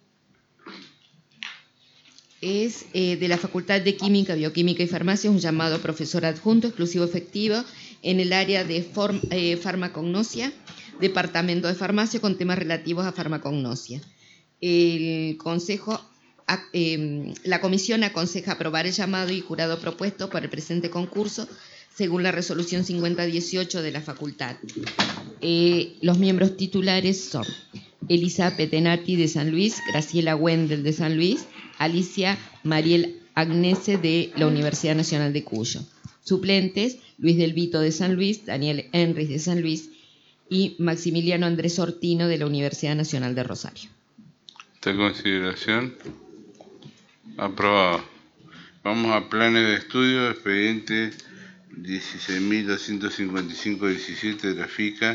D: Es eh, de la Facultad de Química, Bioquímica y Farmacia, un llamado profesor adjunto exclusivo efectivo en el área de form, eh, farmacognosia, Departamento de Farmacia, con temas relativos a farmacognosia. El Consejo a, eh, la comisión aconseja aprobar el llamado y jurado propuesto para el presente concurso según la resolución cincuenta dieciocho de la facultad. Eh, los miembros titulares son Elisa Petenati de San Luis, Graciela Wendel de San Luis, Alicia Mariel Agnese de la Universidad Nacional de Cuyo. Suplentes, Luis Del Vito de San Luis, Daniel Enris de San Luis y Maximiliano Andrés Ortino de la Universidad Nacional de Rosario.
A: Esta consideración, aprobado. Vamos a planes de estudio, expediente dieciséis mil doscientos cincuenta y cinco punto diecisiete de la FICA.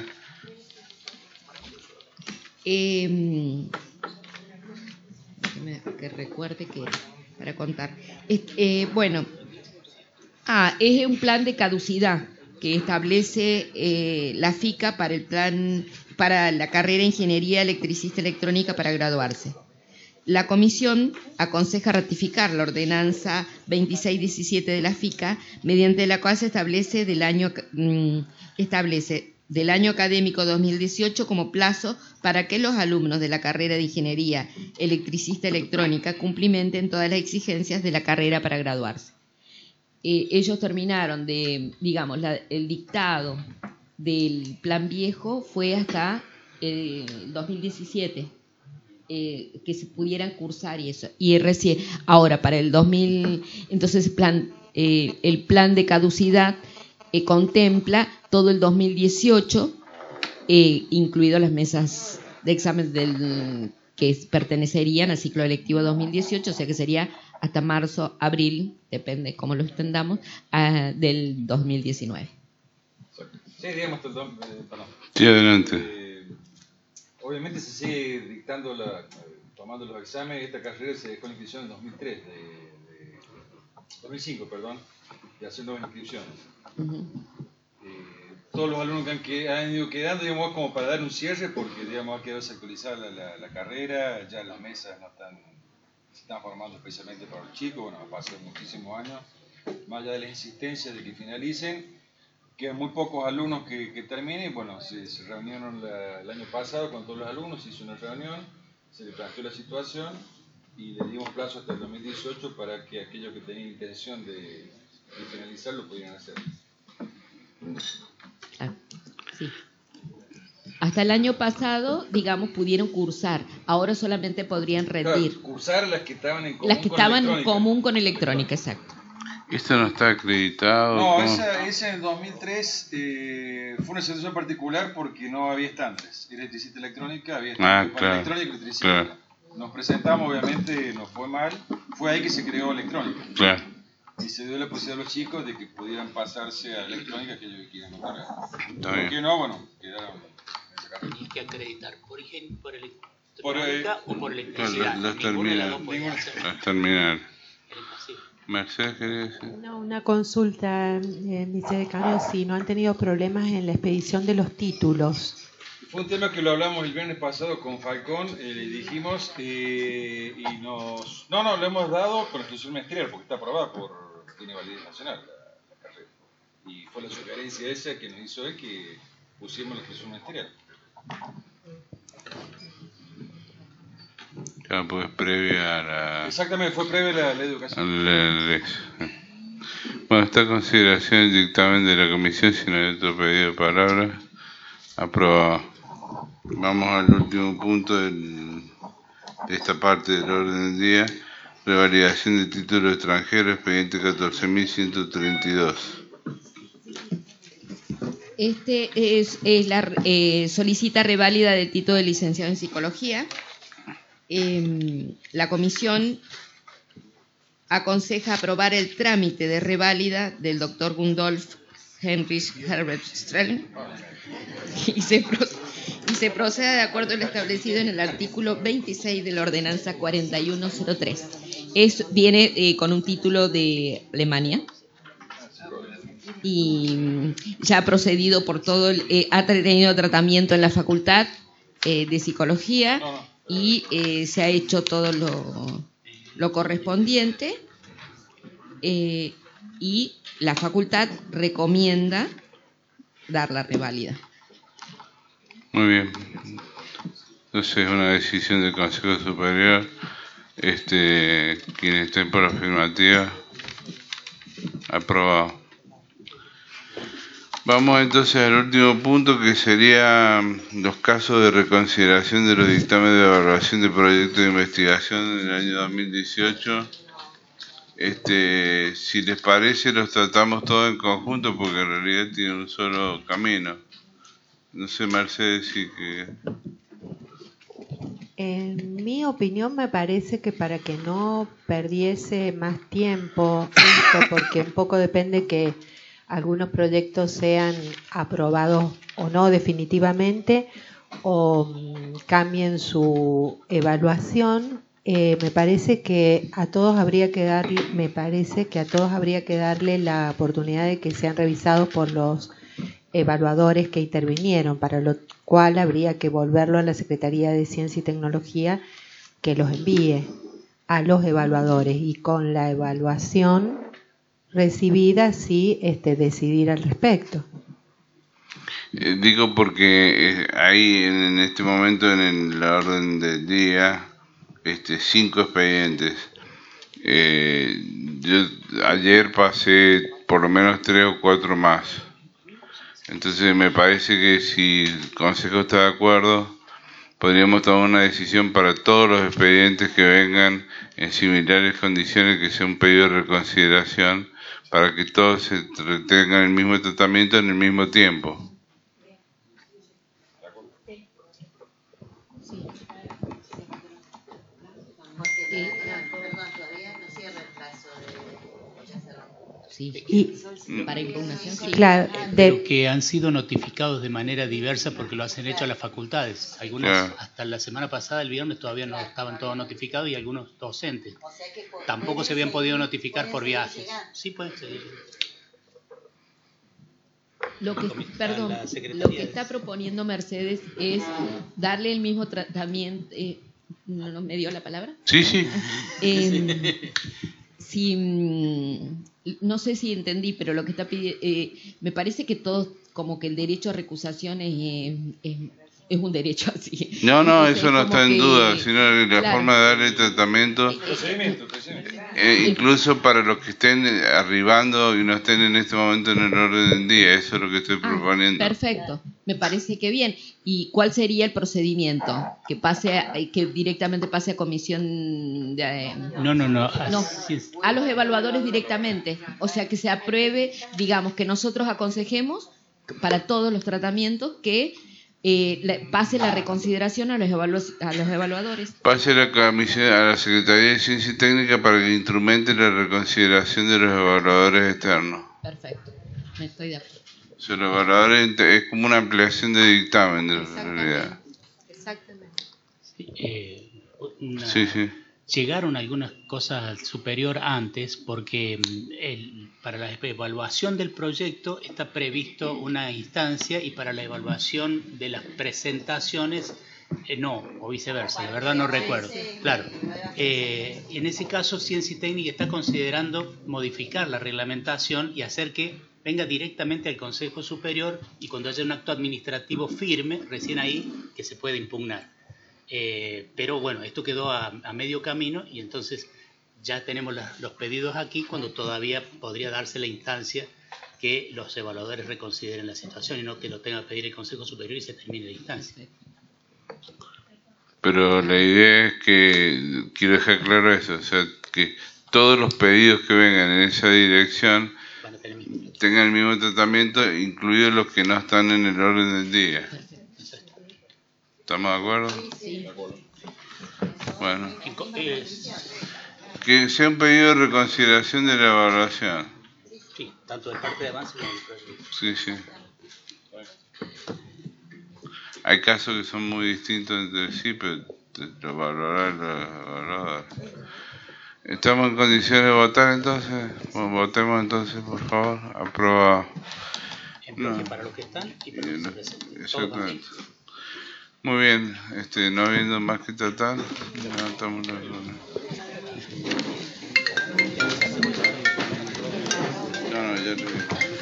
D: Eh, que recuerde que para contar. Eh, bueno, ah, es un plan de caducidad que establece eh, la FICA para el plan para la carrera de Ingeniería Electricista Electrónica para graduarse. La comisión aconseja ratificar la ordenanza veintiséis diecisiete de la FICA, mediante la cual se establece del año mmm, establece del año académico dos mil dieciocho como plazo para que los alumnos de la carrera de Ingeniería Electricista Electrónica cumplimenten todas las exigencias de la carrera para graduarse. Eh, ellos terminaron de, digamos, la, el dictado del plan viejo fue hasta el eh, dos mil diecisiete. Eh, que se pudieran cursar y eso. Y recién, ahora para el dos mil, entonces plan, eh, el plan de caducidad eh, contempla todo el dos mil dieciocho, eh, incluido las mesas de examen del, que pertenecerían al ciclo electivo dos mil dieciocho, o sea que sería hasta marzo, abril, depende cómo lo extendamos, uh, del dos mil diecinueve.
H: Sí, digamos, perdón, eh, perdón.
A: Sí, adelante.
H: Eh, Obviamente se sigue dictando, la, tomando los exámenes. Esta carrera se dejó la inscripción en dos mil tres, de, de, dos mil cinco, perdón, de hacer nuevas inscripciones. Uh-huh. Eh, todos los alumnos que han, que han ido quedando, digamos, como para dar un cierre, porque digamos, ha quedado desactualizada la, la, la carrera, ya las mesas no están, se están formando especialmente para los chicos, bueno, ha pasado muchísimos años, más allá de la insistencia de que finalicen. Quedan muy pocos alumnos que, que terminen. Bueno, se, se reunieron la, el año pasado con todos los alumnos, se hizo una reunión, se les planteó la situación y le dimos plazo hasta el dos mil dieciocho para que aquellos que tenían intención de, de finalizar lo pudieran hacer.
D: Ah, sí. Hasta el año pasado, digamos, pudieron cursar. Ahora solamente podrían rendir.
H: Claro, cursar las que estaban en común
D: las que
H: con
D: estaban
H: electrónica.
D: en común con electrónica, exacto.
A: ¿Esto no está acreditado?
H: No,
A: ¿Cómo?
H: esa, esa en el dos mil tres eh, fue una situación particular porque no había estándares. Electricista electrónica, había estándares
A: Ah,
H: para
A: claro,
H: electrónica y electricidad.
A: claro.
H: Nos presentamos, obviamente nos fue mal. Fue ahí que se creó electrónica.
A: Claro.
H: Y se dio la posibilidad a los chicos de que pudieran pasarse a electrónica aquellos que quieran otorgar.
A: Está
H: ¿Por
A: bien.
H: qué no? Bueno, quedaron en esa carrera.
B: Hay que acreditar por, ingen- por electrónica
H: Por, eh,
B: o por
A: Claro,
B: electricidad.
A: las
B: Ninguna de las
A: terminales.
B: dos puede
H: Ninguna.
B: hacer.
A: Las terminales.
B: Es imposible.
A: Mercedes, ¿quería decir?
C: No, una consulta, eh, vicedecano, si no han tenido problemas en la expedición de los títulos.
H: Fue un tema que lo hablamos el viernes pasado con Falcón, eh, le dijimos, eh, y nos... No, no, lo hemos dado con la institución ministerial, porque está aprobada por... tiene validez nacional la, la carrera. Y fue la sugerencia esa que nos hizo él que pusimos la institución ministerial.
A: Claro, pues previa a la...
H: Exactamente, fue previa la, la
A: a
H: educación.
A: la elección. Bueno, esta consideración el dictamen de la comisión, si no hay otro pedido de palabra, aprobado. Vamos al último punto del, de esta parte del orden del día, revalidación de título extranjero, expediente catorce mil ciento treinta y dos.
D: Este es, es la eh, solicita reválida del título de licenciado en psicología. Eh, la comisión aconseja aprobar el trámite de reválida del doctor Gundolf Heinrich Herbert Strelm y se, pro, y se procede de acuerdo a lo establecido en el artículo veintiséis de la ordenanza cuarenta y uno cero tres. Es, viene eh, con un título de Alemania y ya ha procedido por todo, el, eh, ha tenido tratamiento en la facultad eh, de psicología y eh, se ha hecho todo lo, lo correspondiente eh, y la facultad recomienda dar la reválida.
A: Muy bien. Entonces, una decisión del Consejo Superior Este, quienes estén por afirmativa, aprobado. Vamos entonces al último punto, que sería los casos de reconsideración de los dictámenes de evaluación de proyectos de investigación en el año dos mil dieciocho. Este, si les parece, los tratamos todos en conjunto, porque en realidad tiene un solo camino. No sé, Mercedes, si que...
C: En mi opinión, me parece que para que no perdiese más tiempo esto, porque un poco depende que algunos proyectos sean aprobados o no definitivamente, o mm, cambien su evaluación, eh, me parece que a todos habría que darle, me parece que a todos habría que darle la oportunidad de que sean revisados por los evaluadores que intervinieron, para lo cual habría que volverlo a la Secretaría de Ciencia y Tecnología, que los envíe a los evaluadores, y con la evaluación recibida sí este, decidir al respecto.
A: Eh, digo porque eh, hay en, en este momento en el- la orden del día este, cinco expedientes. Eh, yo ayer pasé por lo menos tres o cuatro más. Entonces me parece que si el Consejo está de acuerdo, podríamos tomar una decisión para todos los expedientes que vengan en similares condiciones, que sea un pedido de reconsideración, para que todos se tra- tengan el mismo tratamiento en el mismo tiempo.
D: Eh, Sí,
C: Y,
D: para impugnación, sí.
C: claro,
B: Pero
C: de,
B: que han sido notificados de manera diversa porque lo hacen hecho a las facultades. Algunos,
A: Claro.
B: hasta la semana pasada, el viernes, todavía no estaban todos notificados, y algunos docentes. Tampoco se habían podido notificar por viajes. Sí, pueden seguir.
D: Lo que,
B: A
D: perdón,
B: la Secretaría
D: lo que
B: de-
D: está proponiendo Mercedes es darle el mismo tratamiento. Eh, ¿no, no me dio la palabra?
A: Sí, sí.
D: Eh, si, mm, no sé si entendí, pero lo que está pidiendo, eh, me parece que todos, como que el derecho a recusación es, eh, es, es un derecho así.
A: No, no,
D: Entonces,
A: eso no
D: como
A: está en
D: que-
A: duda, sino la
D: claro.
A: forma de darle tratamiento,
H: Procedimiento, procedimiento.
A: eh, incluso para los que estén arribando y no estén en este momento en el orden del día. Eso es lo que estoy
D: Ah,
A: proponiendo.
D: perfecto, me parece que bien. ¿Y cuál sería el procedimiento? Que pase a- que directamente pase a comisión de, eh,
B: No, no, no.
D: no,
B: así es.
D: a los evaluadores directamente. O sea, que se apruebe, digamos, que nosotros aconsejemos para todos los tratamientos que eh, le- pase la reconsideración a los, evalu- a los evaluadores.
A: Pase la comisión a la Secretaría de Ciencia y Técnica para que instrumente la reconsideración de los evaluadores externos.
D: Perfecto, me estoy de acuerdo.
A: O sea, los evaluadores int- es como una ampliación de dictamen, de realidad.
C: exactamente.
B: Sí, eh, una-
A: Sí, sí.
B: Llegaron algunas cosas al superior antes, porque mm, el- para la evaluación del proyecto está previsto una instancia, y para la evaluación de las presentaciones eh, no, o viceversa, la verdad no recuerdo. Claro, eh, en ese caso Ciencia y Técnica está considerando modificar la reglamentación y hacer que venga directamente al Consejo Superior, y cuando haya un acto administrativo firme, recién ahí que se puede impugnar. Eh, pero bueno, esto quedó a, a medio camino, y entonces ya tenemos la- los pedidos aquí, cuando todavía podría darse la instancia que los evaluadores reconsideren la situación, y no que lo tenga que pedir el Consejo Superior y se termine la instancia.
A: Pero la idea es que, quiero dejar claro eso, o sea, que todos los pedidos que vengan en esa dirección
B: Van a tener el mismo trato.
A: tengan el mismo tratamiento, incluidos los que no están en el orden del día. ¿Estamos de acuerdo?
D: Sí.
A: Bueno,
B: En co- eh,
A: que sea un pedido de reconsideración de la evaluación.
B: sí, tanto de parte de avance como del proyecto.
A: Sí, sí. Hay casos que son muy distintos entre sí, pero te- lo valorará el evaluador. ¿Estamos en condiciones de votar entonces? Bueno, votemos entonces, por favor. Aprobado.
B: En bloque
A: No.
B: para los que están y para los que se presenten. Todos
A: Exactamente.
B: contentos.
A: Muy bien, este, no habiendo más que tratar, levantamos la mano. No, no, ya lo vi.